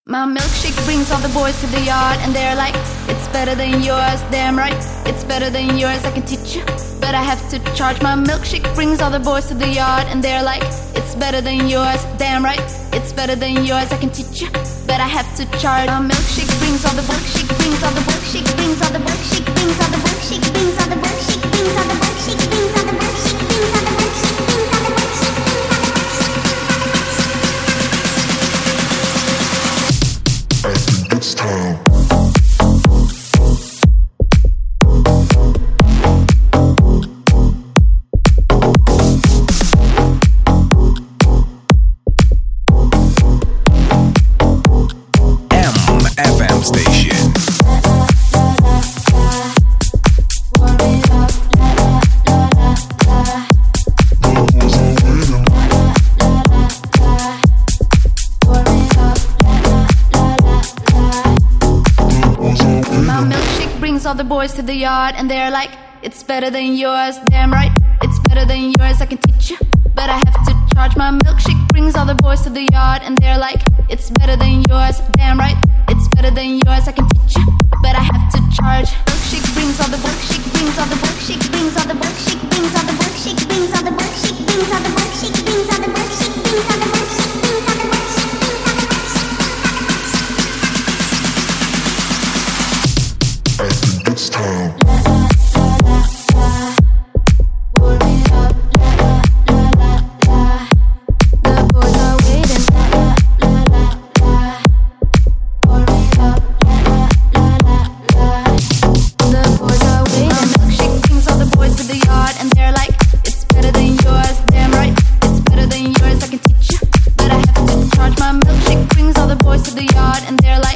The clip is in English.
My milkshake brings all the boys to the yard, and they're like, it's better than yours, damn right, it's better than yours, I can teach you, but I have to charge. My milkshake brings all the boys to the yard, and they're like, it's better than yours, damn right, it's better than yours, I can teach you, but I have to charge. My milkshake brings all the milkshake brings all the milkshake brings all the milkshake brings all the milkshake brings all the milkshake brings all the milkshake brings all the milkshake brings all the milkshake brings all the milkshake brings all the It's time. FM station. All the boys to the yard, and they're like, it's better than yours, damn right, it's better than yours, I can teach you, but I have to charge. My milkshake brings all the boys to the yard, and they're like, it's better than yours, damn right, it's better than yours, I can teach you, but I have to charge. Milkshake brings all the milkshake brings all the milkshake brings all the milkshake brings all the milkshake brings all the milkshake brings all the milkshake brings all the milkshake brings all the milkshake brings all the milkshake brings all the milkshake. It's time. To the yard, and they're like,